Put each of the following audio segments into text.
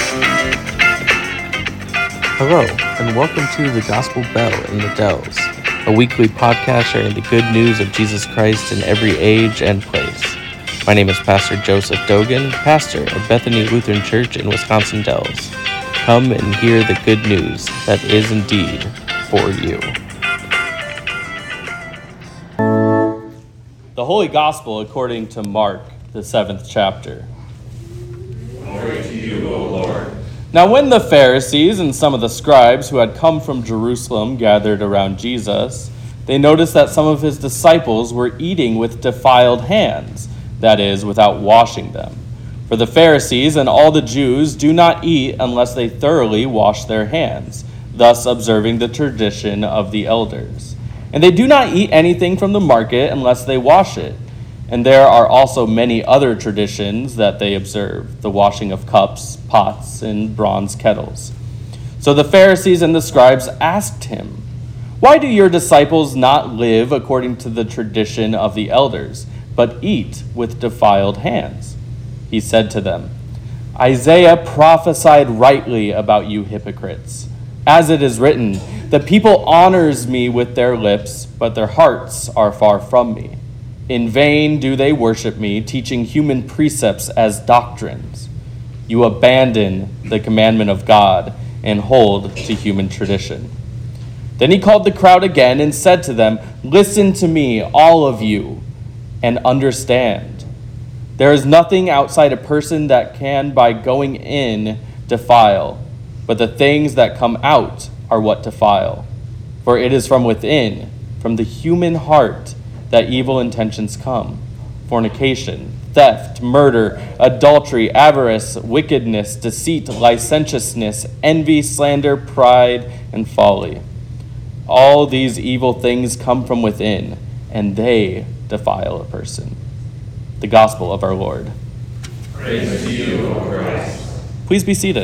Hello, and welcome to The Gospel Bell in the Dells, a weekly podcast sharing the good news of Jesus Christ in every age and place. My name is Pastor Joseph Dogan, pastor of Bethany Lutheran Church in Wisconsin Dells. Come and hear the good news that is indeed for you. The Holy Gospel according to Mark, the 7th chapter. Glory to you, O Lord. Now when the Pharisees and some of the scribes who had come from Jerusalem gathered around Jesus, they noticed that some of his disciples were eating with defiled hands, that is, without washing them. For the Pharisees and all the Jews do not eat unless they thoroughly wash their hands, thus observing the tradition of the elders. And they do not eat anything from the market unless they wash it. And there are also many other traditions that they observe, the washing of cups, pots, and bronze kettles. So the Pharisees and the scribes asked him, "Why do your disciples not live according to the tradition of the elders, but eat with defiled hands?" He said to them, "Isaiah prophesied rightly about you hypocrites. As it is written, the people honors me with their lips, but their hearts are far from me. In vain do they worship me, teaching human precepts as doctrines. You abandon the commandment of God and hold to human tradition." Then he called the crowd again and said to them, "Listen to me, all of you, and understand. There is nothing outside a person that can, by going in, defile, but the things that come out are what defile. For it is from within, from the human heart, that evil intentions come: fornication, theft, murder, adultery, avarice, wickedness, deceit, licentiousness, envy, slander, pride, and folly. All these evil things come from within, and they defile a person." The Gospel of our Lord. Praise to you, O Christ. Please be seated.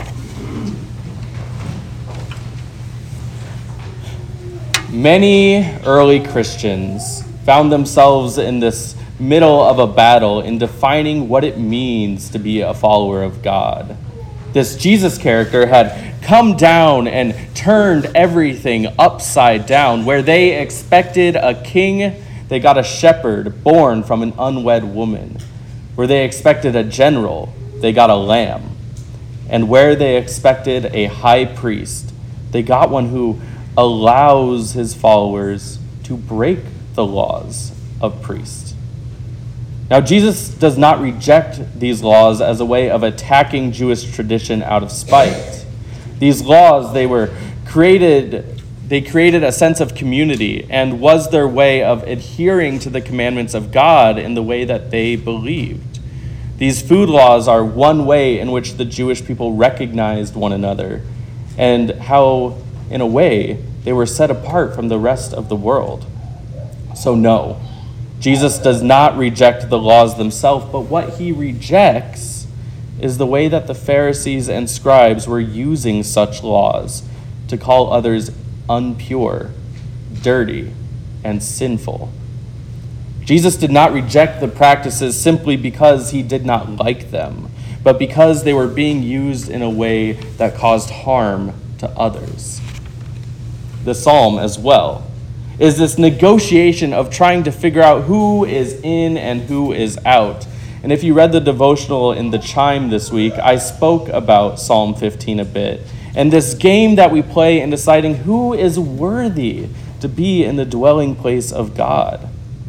Many early Christians found themselves in this middle of a battle in defining what it means to be a follower of God. This Jesus character had come down and turned everything upside down. Where they expected a king, they got a shepherd born from an unwed woman. Where they expected a general, they got a lamb. And where they expected a high priest, they got one who allows his followers to break the laws of priests. Now, Jesus does not reject these laws as a way of attacking Jewish tradition out of spite. These laws, they created a sense of community and was their way of adhering to the commandments of God in the way that they believed. These food laws are one way in which the Jewish people recognized one another and how, in a way, they were set apart from the rest of the world. So no, Jesus does not reject the laws themselves, but what he rejects is the way that the Pharisees and scribes were using such laws to call others impure, dirty, and sinful. Jesus did not reject the practices simply because he did not like them, but because they were being used in a way that caused harm to others. The psalm as well is this negotiation of trying to figure out who is in and who is out. And if you read the devotional in the Chime this week, I spoke about Psalm 15 a bit. And this game that we play in deciding who is worthy to be in the dwelling place of God.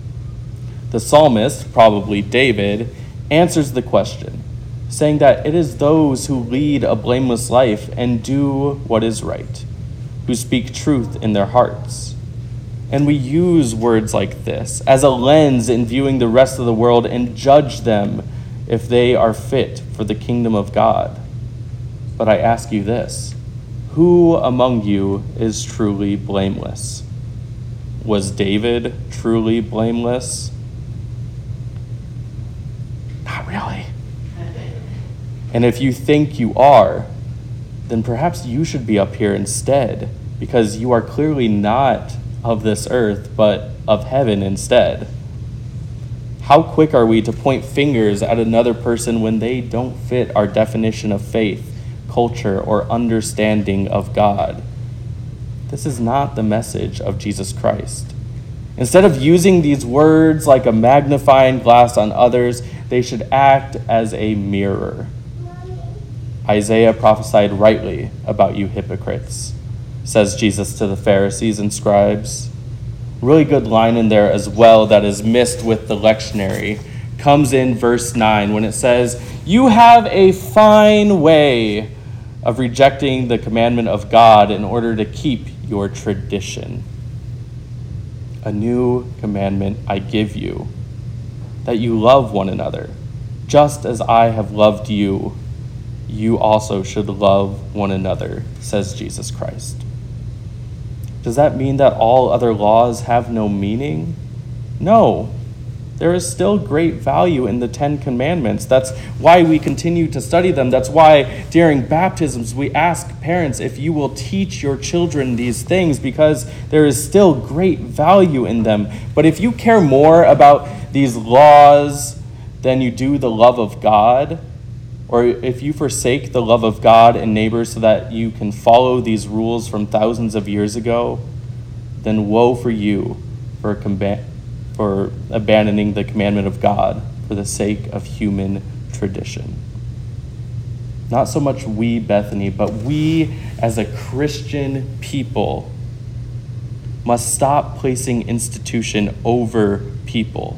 The psalmist, probably David, answers the question, saying that it is those who lead a blameless life and do what is right, who speak truth in their hearts. And we use words like this as a lens in viewing the rest of the world and judge them if they are fit for the kingdom of God. But I ask you this, who among you is truly blameless? Was David truly blameless? Not really. And if you think you are, then perhaps you should be up here instead, because you are clearly not of this earth, but of heaven instead. How quick are we to point fingers at another person when they don't fit our definition of faith culture, or understanding of God. This is not the message of Jesus Christ. Instead of using these words like a magnifying glass on others, they should act as a mirror. Isaiah prophesied rightly about you hypocrites, says Jesus to the Pharisees and scribes. Really good line in there as well that is missed with the lectionary comes in verse 9 when it says, "You have a fine way of rejecting the commandment of God in order to keep your tradition. A new commandment I give you, that you love one another. Just as I have loved you, you also should love one another," says Jesus Christ. Does that mean that all other laws have no meaning? No. There is still great value in the 10 Commandments. That's why we continue to study them. That's why during baptisms we ask parents if you will teach your children these things, because there is still great value in them. But if you care more about these laws than you do the love of God, or if you forsake the love of God and neighbors so that you can follow these rules from thousands of years ago, then woe for you for abandoning the commandment of God for the sake of human tradition. Not so much we, Bethany, but we as a Christian people must stop placing institution over people.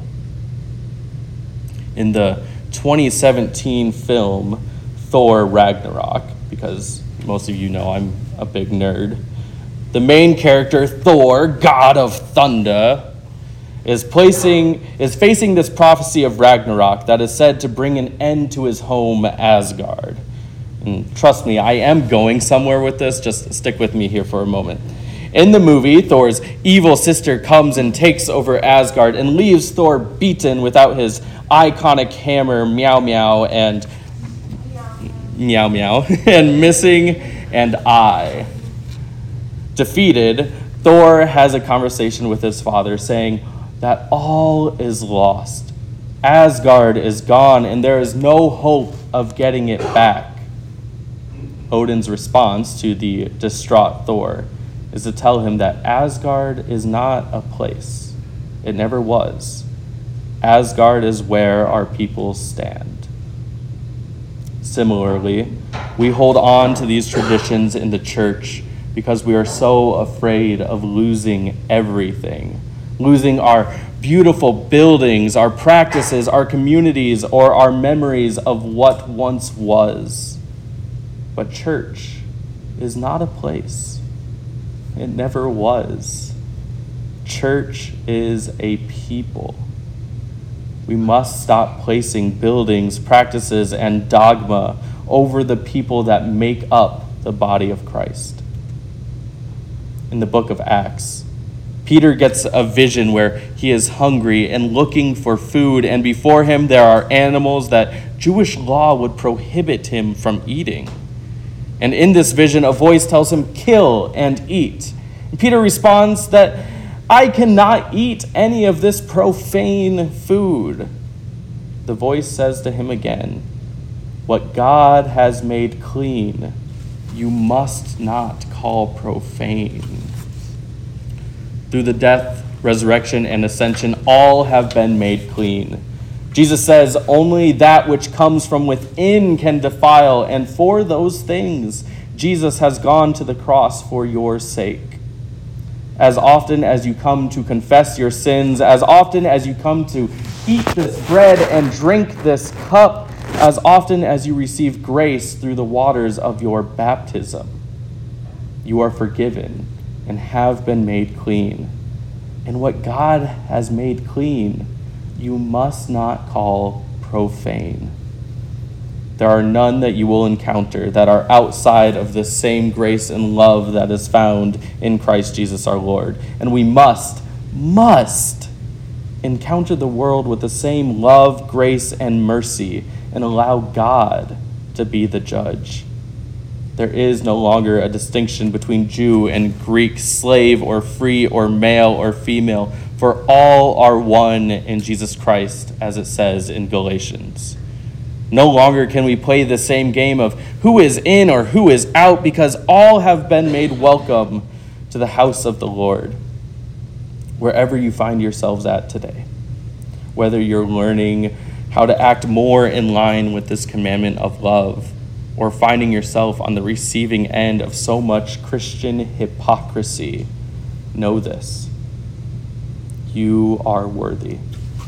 In the 2017 film Thor Ragnarok, because most of you know I'm a big nerd, the main character, Thor, god of thunder, is facing this prophecy of Ragnarok that is said to bring an end to his home, Asgard. And trust me, I am going somewhere with this. Just stick with me here for a moment. In the movie, Thor's evil sister comes and takes over Asgard and leaves Thor beaten without his iconic hammer, meow meow, and meow meow, and missing an eye. Defeated, Thor has a conversation with his father saying that all is lost. Asgard is gone and there is no hope of getting it back. Odin's response to the distraught Thor is to tell him that Asgard is not a place. It never was. Asgard is where our people stand. Similarly, we hold on to these traditions in the church because we are so afraid of losing everything, losing our beautiful buildings, our practices, our communities, or our memories of what once was. But church is not a place. It never was. Church is a people. We must stop placing buildings, practices, and dogma over the people that make up the body of Christ. In the book of Acts, Peter gets a vision where he is hungry and looking for food, and before him there are animals that Jewish law would prohibit him from eating. And in this vision, a voice tells him, "Kill and eat." And Peter responds that, "I cannot eat any of this profane food." The voice says to him again, "What God has made clean, you must not call profane." Through the death, resurrection, and ascension, all have been made clean. Jesus says only that which comes from within can defile, and for those things, Jesus has gone to the cross for your sake. As often as you come to confess your sins, as often as you come to eat this bread and drink this cup, as often as you receive grace through the waters of your baptism, you are forgiven and have been made clean. And what God has made clean, you must not call profane. There are none that you will encounter that are outside of this same grace and love that is found in Christ Jesus our Lord. And we must encounter the world with the same love, grace, and mercy, and allow God to be the judge. There is no longer a distinction between Jew and Greek, slave or free or male or female, for all are one in Jesus Christ, as it says in Galatians. No longer can we play the same game of who is in or who is out, because all have been made welcome to the house of the Lord. Wherever you find yourselves at today, whether you're learning how to act more in line with this commandment of love, or finding yourself on the receiving end of so much Christian hypocrisy, know this: you are worthy.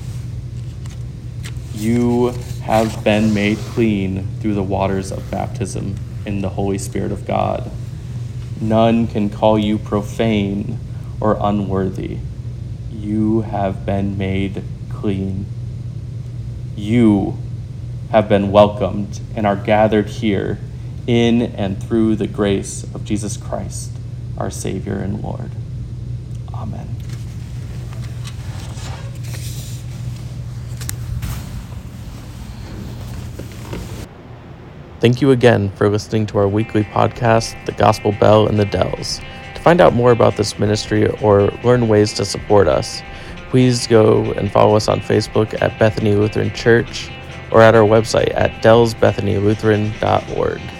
You have been made clean through the waters of baptism in the Holy Spirit of God. None can call you profane or unworthy. You have been made clean. You have been welcomed and are gathered here in and through the grace of Jesus Christ, our Savior and Lord. Amen. Thank you again for listening to our weekly podcast, The Gospel Bell in the Dells. To find out more about this ministry or learn ways to support us, please go and follow us on Facebook at Bethany Lutheran Church or at our website at dellsbethanylutheran.org.